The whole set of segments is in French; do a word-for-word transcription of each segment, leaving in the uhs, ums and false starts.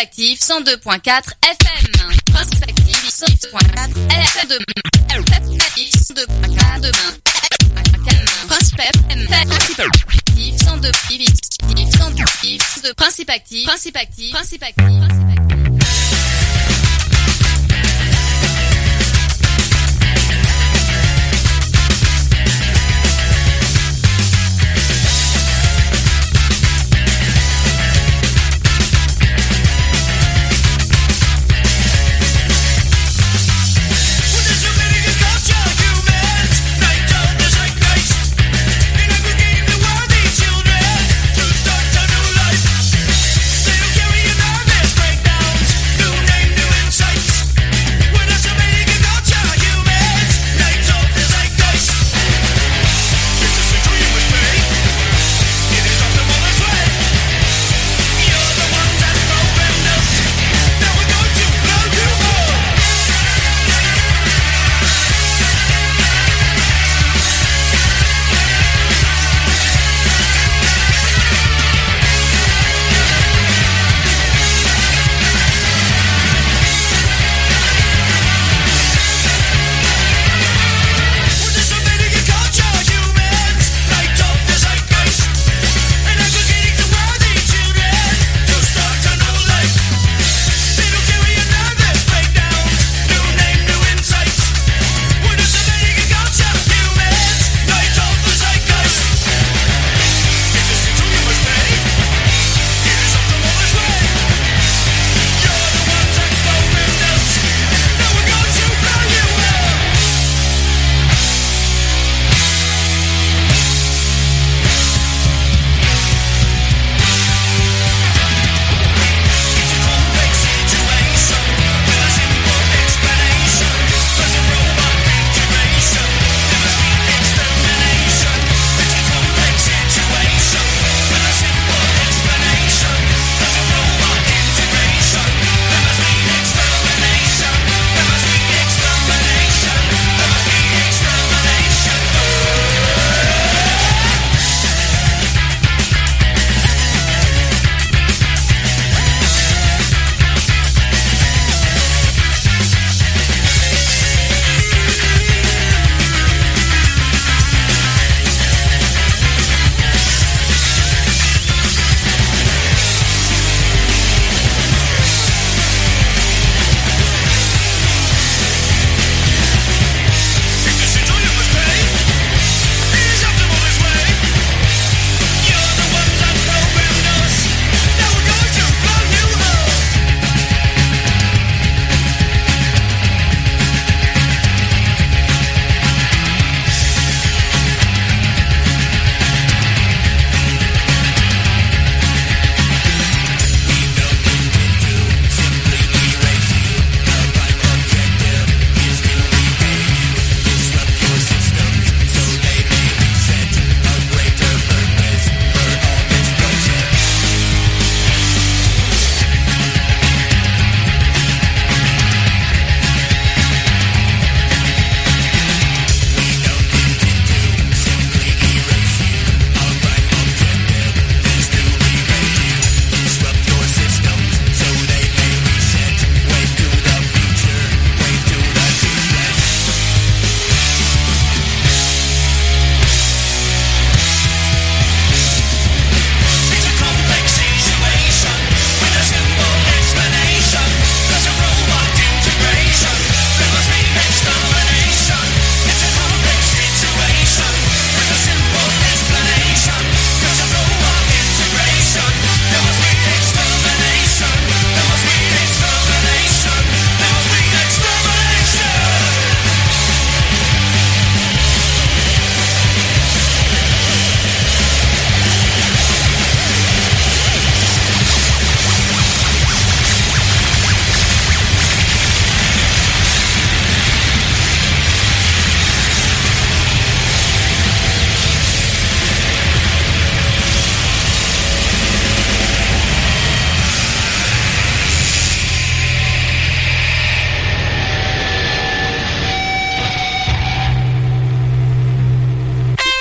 Active cent deux point quatre F M. Principe Active cent deux point quatre F M. cent deux point quatre Principe F M. Principe Active cent deux Principe Active Principe Active Principe Active.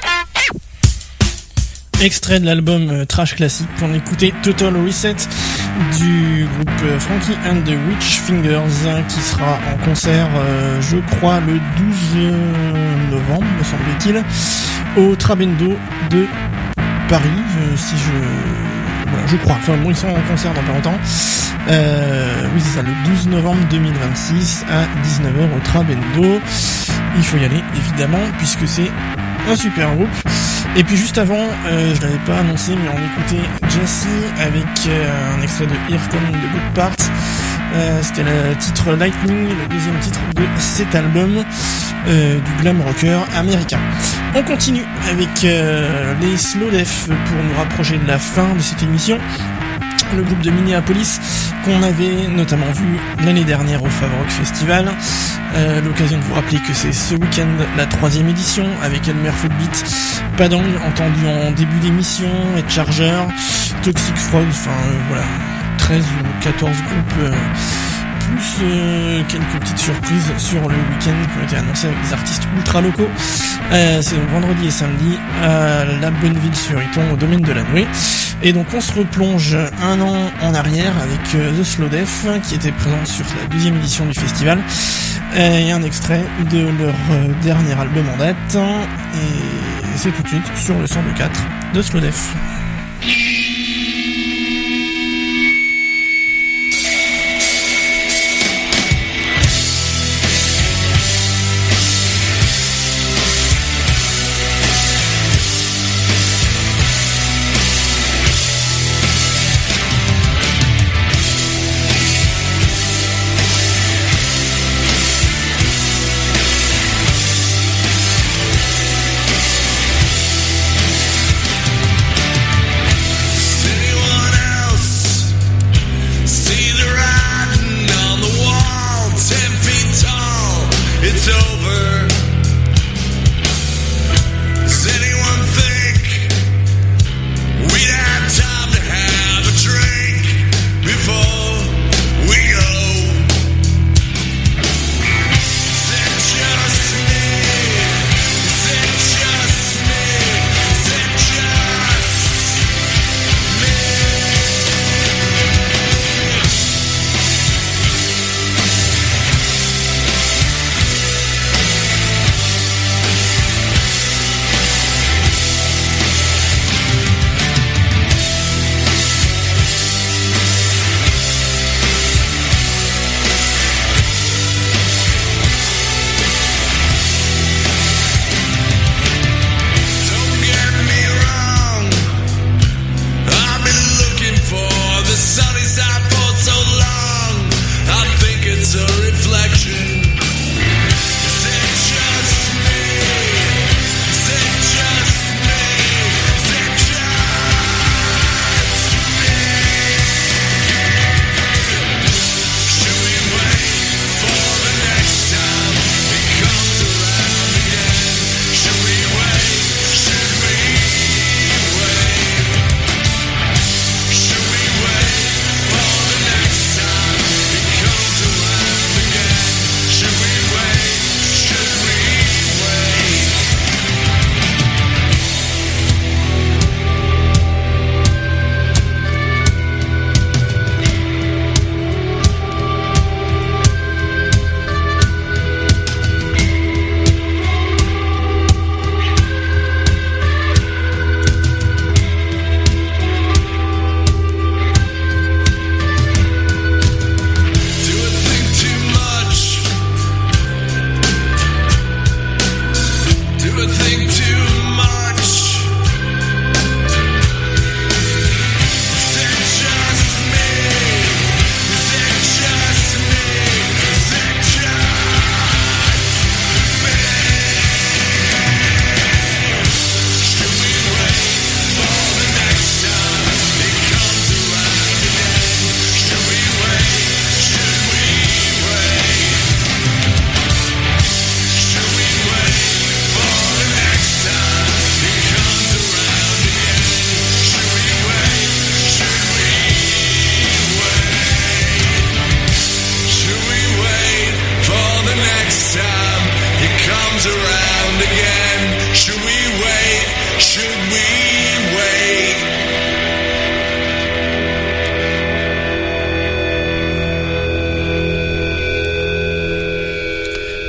Extrait de l'album euh, Trash Classic pour écouter Total Reset du groupe Frankie and the Witch Fingers qui sera en concert, euh, je crois, le douze novembre, me semble-t-il, au Trabendo de Paris, euh, si je... Voilà, je crois. Enfin bon, ils sont en concert dans pas longtemps. Euh, oui, c'est ça, le douze novembre deux mille vingt-six à dix-neuf heures au Trabendo. Il faut y aller, évidemment, puisque c'est un super groupe. Et puis juste avant, euh, je l'avais pas annoncé, mais on écoutait Jassy avec euh, un extrait de Here Come the Good Part. Euh, c'était le titre Lightning, le deuxième titre de cet album euh, du glam rocker américain. On continue avec euh, les Slow Def pour nous rapprocher de la fin de cette émission. Le groupe de Minneapolis qu'on avait notamment vu l'année dernière au Favrock Festival. Euh, l'occasion de vous rappeler que c'est ce week-end la troisième édition avec Elmer Footbeat, Padang entendu en début d'émission, et Charger, Toxic Frog, enfin euh, voilà, treize ou quatorze groupes, euh, plus euh, quelques petites surprises sur le week-end qui ont été annoncées avec des artistes ultra locaux. Euh, c'est donc vendredi et samedi à la Bonneville-sur-Iton au domaine de la Nouée. Et donc on se replonge un an en arrière avec euh, The Slow Def qui était présent sur la deuxième édition du festival euh, et un extrait de leur euh, dernier album en date, et c'est tout de suite sur le cent deux quatre de Slow Def.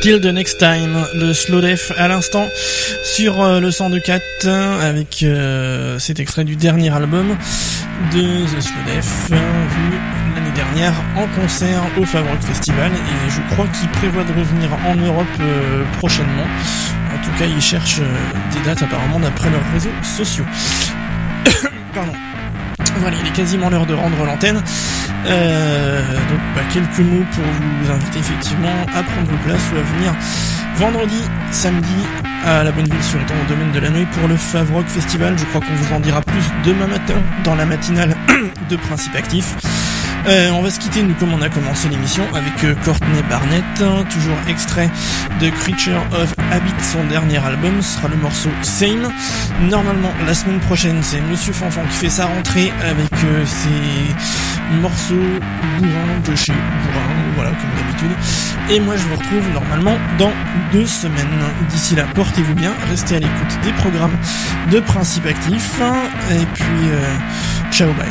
Till the Next Time, le slow def à l'instant sur euh, le cent deux virgule quatre avec euh, cet extrait du dernier album de The Slow Def euh, vu l'année dernière en concert au Fab Rock Festival, et je crois qu'il prévoit de revenir en Europe euh, prochainement. En tout cas, ils cherchent euh, des dates apparemment d'après leurs réseaux sociaux. Pardon. Voilà, il est quasiment l'heure de rendre l'antenne. Euh, donc bah, quelques mots pour vous inviter effectivement à prendre vos places ou à venir vendredi, samedi à la Bonneville sur étang au domaine de la Neuille pour le Fab Rock Festival. Je crois qu'on vous en dira plus demain matin dans la matinale de Principe Actif. Euh, on va se quitter, nous, comme on a commencé l'émission, avec euh, Courtney Barnett, hein, toujours extrait de Creature of Habit, son dernier album, ce sera le morceau Same. Normalement, la semaine prochaine, c'est Monsieur Fanfan qui fait sa rentrée avec euh, ses morceaux bourrins de chez Bourrin, voilà, comme d'habitude. Et moi, je vous retrouve normalement dans deux semaines. D'ici là, portez-vous bien, restez à l'écoute des programmes de Principe Actif, hein, et puis, euh, ciao, bye.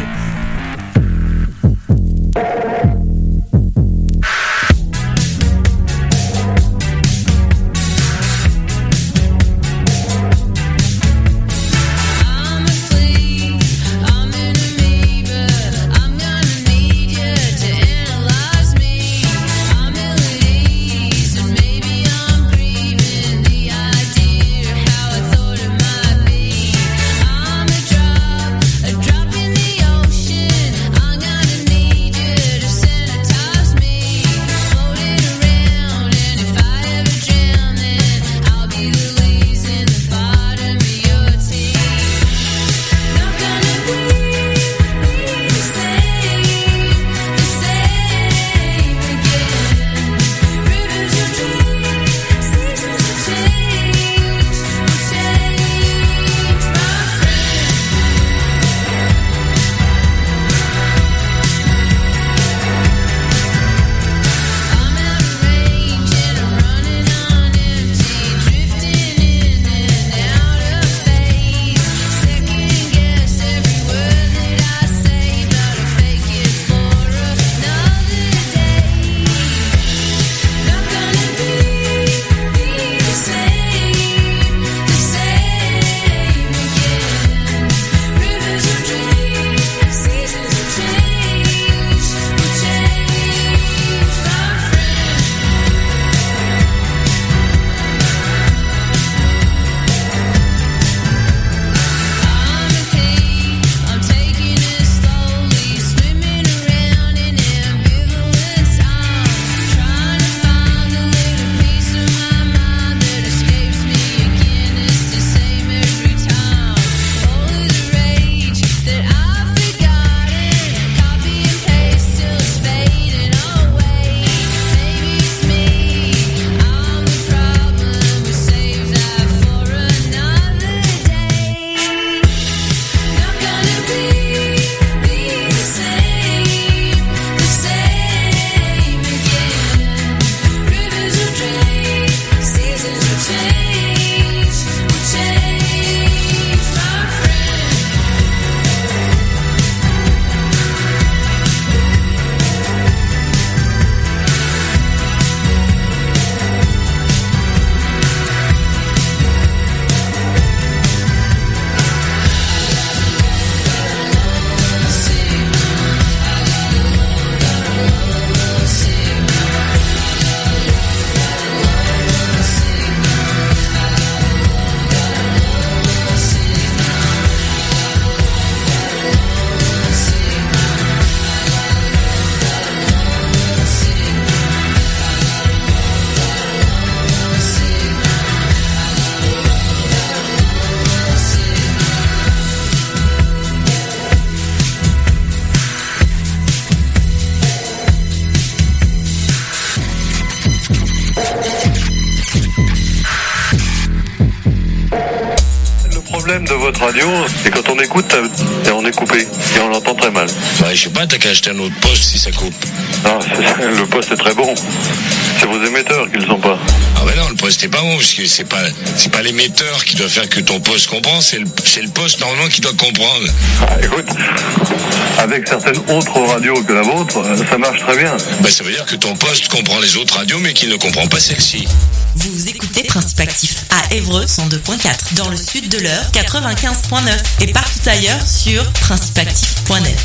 problème de votre radio, c'est quand on écoute, et on est coupé, et on l'entend très mal. Ouais, je sais pas, t'as qu'à acheter un autre poste si ça coupe. Non, le poste est très bon. C'est vos émetteurs qui le sont pas. Ah ouais non, le poste est pas bon, parce que c'est pas, c'est pas l'émetteur qui doit faire que ton poste comprend, c'est le, c'est le poste normalement qui doit comprendre. Ah, écoute, avec certaines autres radios que la vôtre, ça marche très bien. Bah, ça veut dire que ton poste comprend les autres radios, mais qu'il ne comprend pas celle-ci. Vous écoutez Principe Actif à Évreux cent deux point quatre, dans le sud de l'Eure quatre-vingt-quinze point neuf et partout ailleurs sur principe actif point net.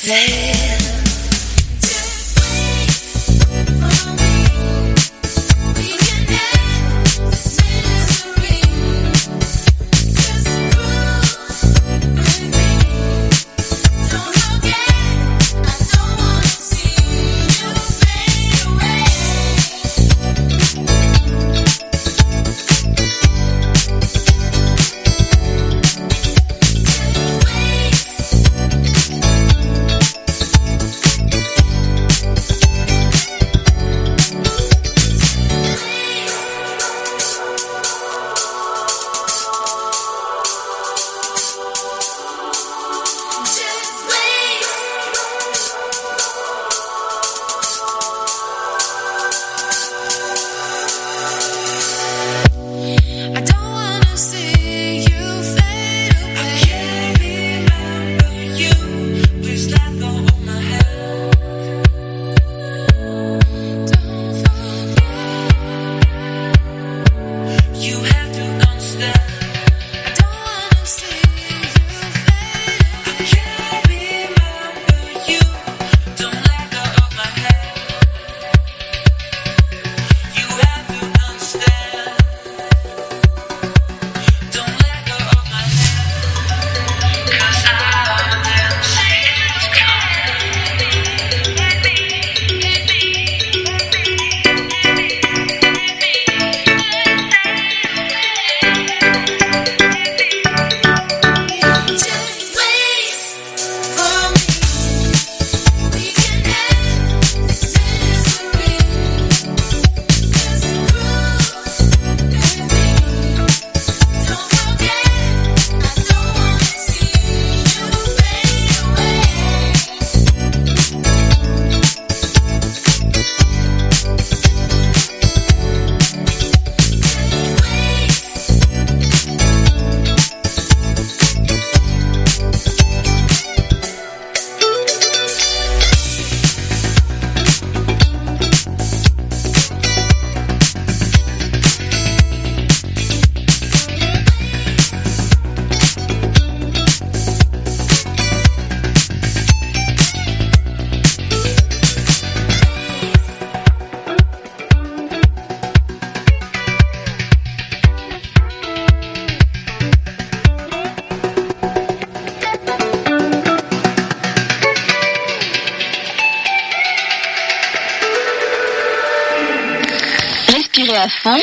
Respirez à fond.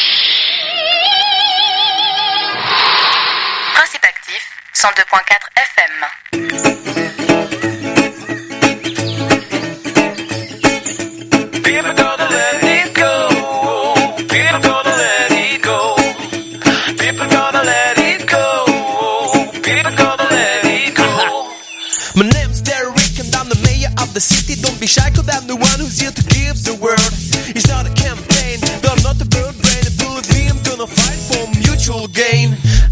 Principe actif, cent deux point quatre F M. People gonna let it go. People gonna let it go. People gonna let it go. People gonna let it go. My name's Derek and I'm the mayor of the city. Don't be shy, cause I'm the one who's here to give the word. It's not a campaign, no, I'm not a bird brain. Believe me, I'm gonna fight for mutual gain.